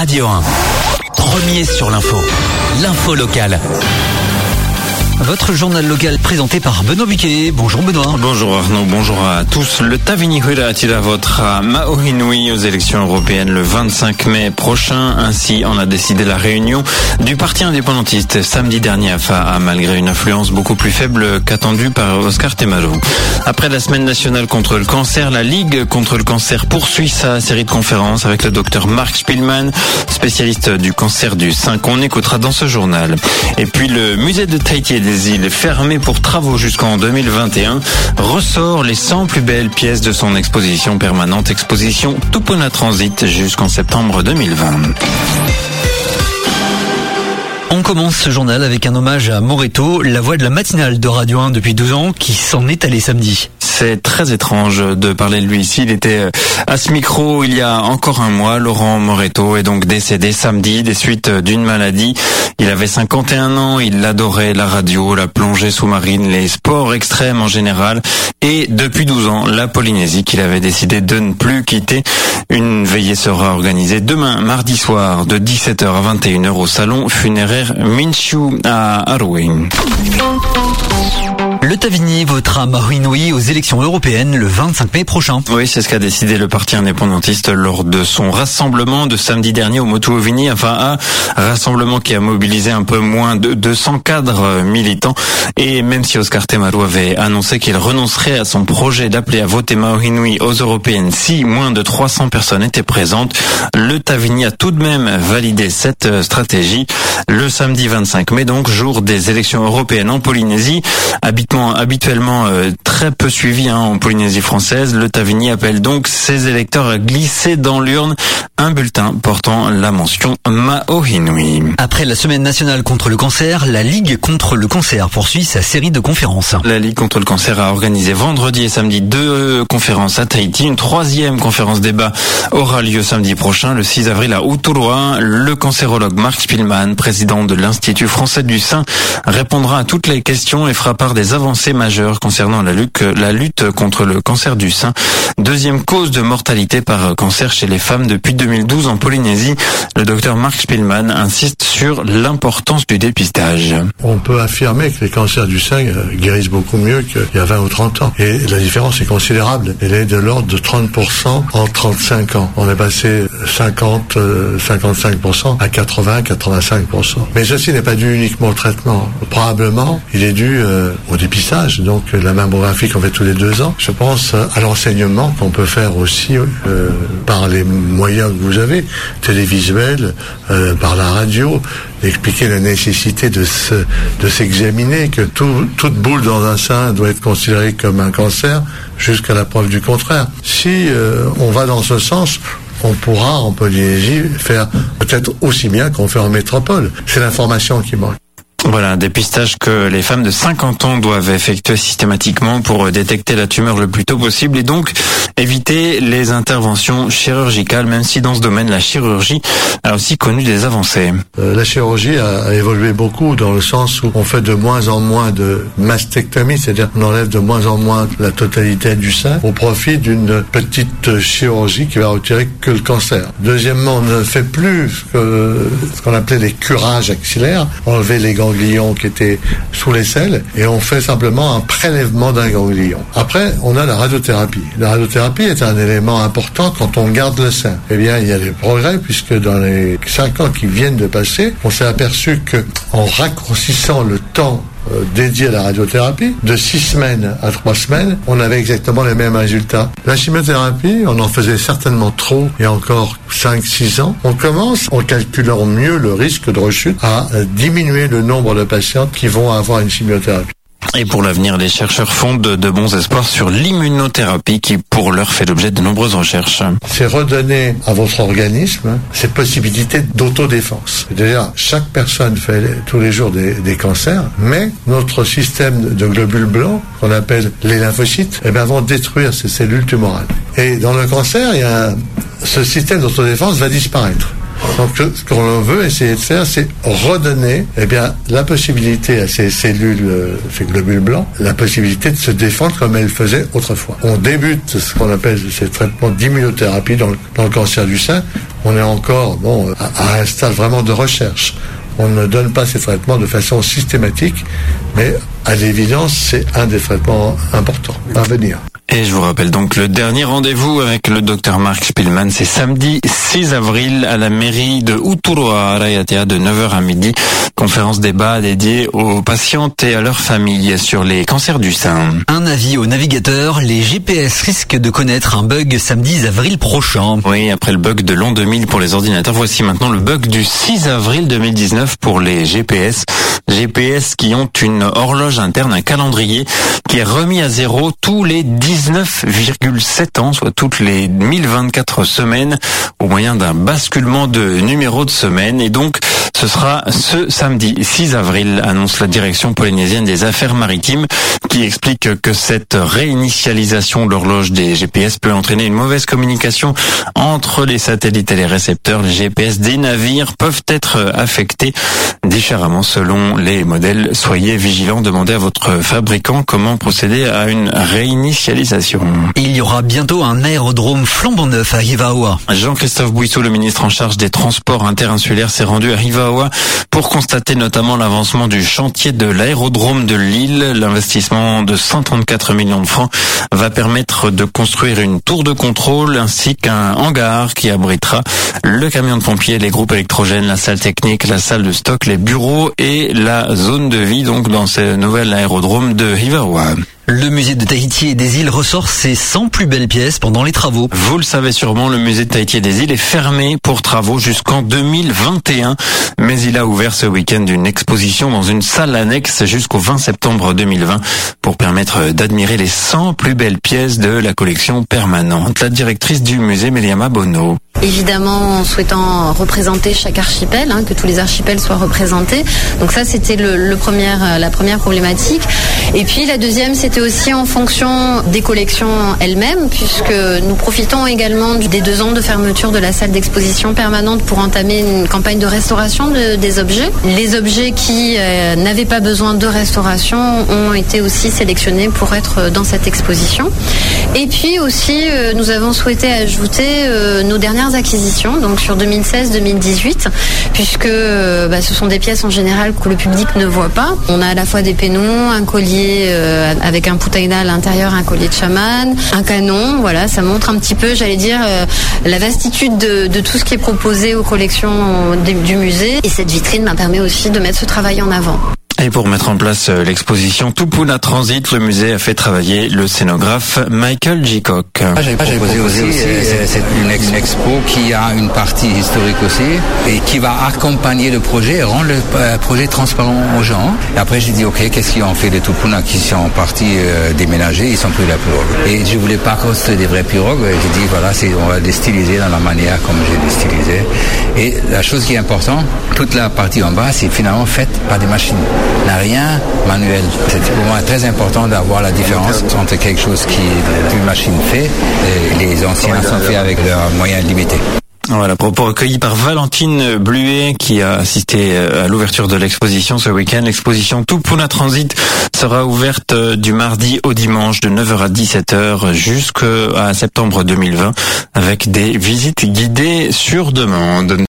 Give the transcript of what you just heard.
Radio 1. Premier sur l'info. L'info locale. Votre journal local présenté par Benoît Buquet. Bonjour Benoît. Bonjour Arnaud, bonjour à tous. Le Tavinihura-Tila votera à Maohinui aux élections européennes le 25 mai prochain. Ainsi en a décidé la réunion du parti indépendantiste samedi dernier à Fa'a, malgré une influence beaucoup plus faible qu'attendue par Oscar Temalo. Après la semaine nationale contre le cancer, la Ligue contre le cancer poursuit sa série de conférences avec le docteur Marc Spielmann, spécialiste du cancer du sein, qu'on écoutera dans ce journal. Et puis le musée de Tahiti et des îles, fermé pour travaux jusqu'en 2021, ressort les 100 plus belles pièces de son exposition permanente, exposition Tupuna Transit, jusqu'en septembre 2020. On commence ce journal avec un hommage à Moreto, la voix de la matinale de Radio 1 depuis 2 ans, qui s'en est allé samedi. C'est très étrange de parler de lui ici. Il était à ce micro il y a encore un mois. Laurent Moreto est donc décédé samedi des suites d'une maladie. Il avait 51 ans, il adorait la radio, la plongée sous-marine, les sports extrêmes en général. Et depuis 12 ans, la Polynésie qu'il avait décidé de ne plus quitter. Une veillée sera organisée demain, mardi soir, de 17h à 21h au salon funéraire Minshu à Aruwing. Le Tavini votera à Maohinui aux élections européennes le 25 mai prochain. Oui, c'est ce qu'a décidé le parti indépendantiste lors de son rassemblement de samedi dernier au Motuovini, un rassemblement qui a mobilisé un peu moins de 200 cadres militants. Et même si Oscar Temalo avait annoncé qu'il renoncerait à son projet d'appeler à voter Maohinui aux européennes si moins de 300 personnes étaient présentes, le Tavini a tout de même validé cette stratégie. Le samedi 25 mai, donc, jour des élections européennes en Polynésie, habituellement très peu suivi en Polynésie française, le Tavini appelle donc ses électeurs à glisser dans l'urne un bulletin portant la mention Maohinui. Après la semaine nationale contre le cancer, la Ligue contre le cancer poursuit sa série de conférences. La Ligue contre le cancer a organisé vendredi et samedi 2 conférences à Tahiti. Une 3e conférence débat aura lieu samedi prochain, le 6 avril à Uturua. Le cancérologue Marc Spielmann, président de l'Institut français du sein, répondra à toutes les questions et fera part des avancées majeures concernant la lutte contre le cancer du sein. 2e cause de mortalité par cancer chez les femmes depuis 2012 en Polynésie. Le docteur Marc Spielmann insiste sur l'importance du dépistage. On peut affirmer que les cancers du sein guérissent beaucoup mieux qu'il y a 20 ou 30 ans. Et la différence est considérable. Elle est de l'ordre de 30% en 35 ans. On est passé 55% à 80-85%. Mais ceci n'est pas dû uniquement au traitement. Probablement, il est dû au dépistage, donc la mammographie qu'on fait tous les 2 ans. Je pense à l'enseignement qu'on peut faire aussi par les moyens que vous avez, télévisuels, par la radio, expliquer la nécessité de s'examiner, que toute boule dans un sein doit être considérée comme un cancer jusqu'à la preuve du contraire. Si on va dans ce sens, on pourra en Polynésie faire peut-être aussi bien qu'on fait en métropole. C'est l'information qui manque. Voilà, un dépistage que les femmes de 50 ans doivent effectuer systématiquement pour détecter la tumeur le plus tôt possible et donc éviter les interventions chirurgicales, même si dans ce domaine, la chirurgie a aussi connu des avancées. La chirurgie a évolué beaucoup dans le sens où on fait de moins en moins de mastectomie, c'est-à-dire qu'on enlève de moins en moins la totalité du sein au profit d'une petite chirurgie qui va retirer que le cancer. Deuxièmement, on ne fait plus ce qu'on appelait les curages axillaires, enlever les ganglions qui étaient sous l'aisselle et on fait simplement un prélèvement d'un ganglion. Après, on a la radiothérapie. La radiothérapie est un élément important quand on garde le sein. Eh bien, il y a des progrès puisque dans les 5 ans qui viennent de passer, on s'est aperçu que en raccourcissant le temps dédié à la radiothérapie, de 6 semaines à 3 semaines, on avait exactement les mêmes résultats. La chimiothérapie, on en faisait certainement trop il y a encore 5-6 ans. On commence, en calculant mieux le risque de rechute, à diminuer le nombre de patientes qui vont avoir une chimiothérapie. Et pour l'avenir, les chercheurs fondent de bons espoirs sur l'immunothérapie qui, pour l'heure, fait l'objet de nombreuses recherches. C'est redonner à votre organisme cette possibilité d'autodéfense. D'ailleurs, chaque personne fait tous les jours des cancers, mais notre système de globules blancs, qu'on appelle les lymphocytes, vont détruire ces cellules tumorales. Et dans le cancer, ce système d'autodéfense va disparaître. Donc, ce qu'on veut essayer de faire, c'est redonner, la possibilité à ces cellules, ces globules blancs, la possibilité de se défendre comme elles faisaient autrefois. On débute ce qu'on appelle ces traitements d'immunothérapie dans le cancer du sein. on est encore à un stade vraiment de recherche. On ne donne pas ces traitements de façon systématique, mais à l'évidence, c'est un des traitements importants à venir. Et je vous rappelle donc le dernier rendez-vous avec le docteur Marc Spielmann, c'est samedi 6 avril à la mairie de Uturoa Araiatea de 9h à midi. Conférence débat dédiée aux patientes et à leurs familles sur les cancers du sein. Un avis aux navigateurs, les GPS risquent de connaître un bug samedi 10 avril prochain. Oui, après le bug de l'an 2000 pour les ordinateurs, voici maintenant le bug du 6 avril 2019 pour les GPS. GPS qui ont une horloge interne, un calendrier qui est remis à zéro tous les 19,7 ans, soit toutes les 1024 semaines, au moyen d'un basculement de numéro de semaine. Et donc, ce sera ce samedi 6 avril, annonce la direction polynésienne des affaires maritimes, qui explique que cette réinitialisation de l'horloge des GPS peut entraîner une mauvaise communication entre les satellites et les récepteurs. Les GPS des navires peuvent être affectés différemment selon les modèles. Soyez vigilants, demandez à votre fabricant comment procéder à une réinitialisation. Il y aura bientôt un aérodrome flambant neuf à Hivaoa. Jean-Christophe Bouissou, le ministre en charge des transports interinsulaires, s'est rendu à Hivaoa pour constater notamment l'avancement du chantier de l'aérodrome de Lille. L'investissement de 134 millions de francs va permettre de construire une tour de contrôle ainsi qu'un hangar qui abritera le camion de pompiers, les groupes électrogènes, la salle technique, la salle de stock, les bureaux et la zone de vie donc dans ce nouvel aérodrome de Hivaoa. Le musée de Tahiti et des îles ressort ses 100 plus belles pièces pendant les travaux. Vous le savez sûrement, le musée de Tahiti et des îles est fermé pour travaux jusqu'en 2021. Mais il a ouvert ce week-end une exposition dans une salle annexe jusqu'au 20 septembre 2020 pour permettre d'admirer les 100 plus belles pièces de la collection permanente. La directrice du musée, Meliama Bono. Évidemment, en souhaitant représenter chaque archipel, que tous les archipels soient représentés. Donc ça, c'était la première problématique. Et puis la deuxième, c'était aussi en fonction des collections elles-mêmes, puisque nous profitons également des 2 ans de fermeture de la salle d'exposition permanente pour entamer une campagne de restauration des objets. Les objets qui n'avaient pas besoin de restauration ont été aussi sélectionnés pour être dans cette exposition. Et puis aussi, nous avons souhaité ajouter nos dernières acquisitions, donc sur 2016-2018, puisque ce sont des pièces en général que le public ne voit pas. On a à la fois des pénons, un collier avec un putaina à l'intérieur, un collier de chaman, un canon. Voilà, ça montre un petit peu, j'allais dire, la vastitude de tout ce qui est proposé aux collections du musée. Et cette vitrine m'a permis aussi de mettre ce travail en avant. Et pour mettre en place l'exposition Tupuna Transit, le musée a fait travailler le scénographe Michael Gicock. J'ai proposé aussi c'est une expo qui a une partie historique aussi et qui va accompagner le projet et rendre le projet transparent aux gens. Et après j'ai dit ok, qu'est-ce qu'ils ont fait des Tupuna qui sont en partie déménagés, ils sont plus la pirogue. Et je voulais pas construire des vraies pirogues, j'ai dit voilà, on va les styliser dans la manière comme j'ai les stylisé. Et la chose qui est importante, toute la partie en bas c'est finalement faite par des machines. N'a rien manuel. C'est pour moi très important d'avoir la différence entre quelque chose qui une machine fait et les anciens sont faits avec leurs moyens limités. Voilà, propos recueillis par Valentine Bluet qui a assisté à l'ouverture de l'exposition ce week-end. L'exposition Tupuna Transit sera ouverte du mardi au dimanche de 9h à 17h jusqu'à septembre 2020 avec des visites guidées sur demande.